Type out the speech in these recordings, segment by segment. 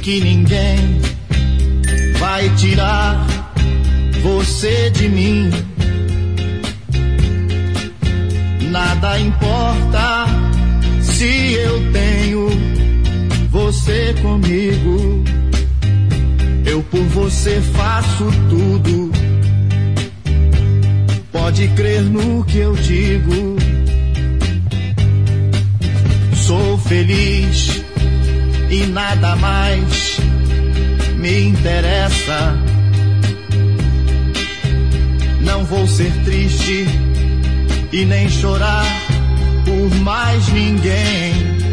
que ninguém vai tirar você de mim. Nada importa se eu tenho você comigo. Eu por você faço tudo. Pode crer no que eu digo. Sou feliz e nada mais me interessa. Não vou ser triste e nem chorar por mais ninguém.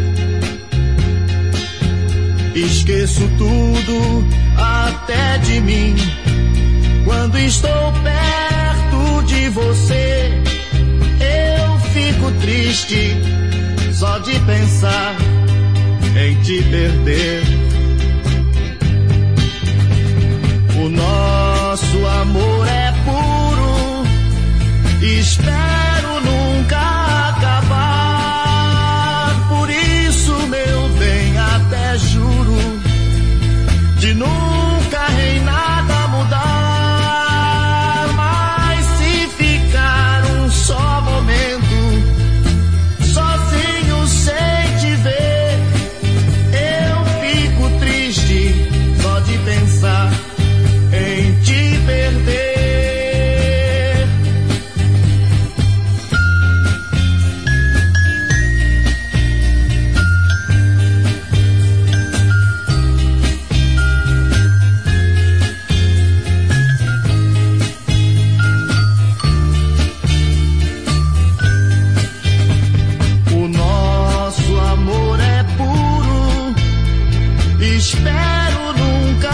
Esqueço tudo até de mim quando estou perto de você. Eu fico triste só de pensar em te perder. O nosso amor é puro, espero nunca acabar. Por isso, meu bem, até juro de nunca em nada mudar. Mas se ficar um só momento sozinho sem te ver, eu fico triste só de pensar em te perder. O nosso amor é puro, espero nunca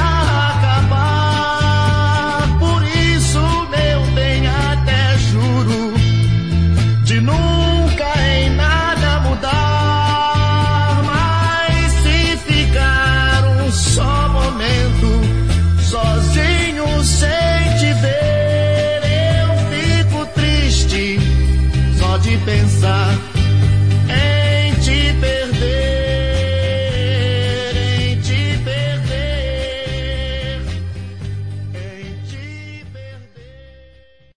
acabar. Por isso, meu bem, até juro de nunca em nada mudar. Mas se ficar um só momento sozinho sem te ver, eu fico triste só de pensar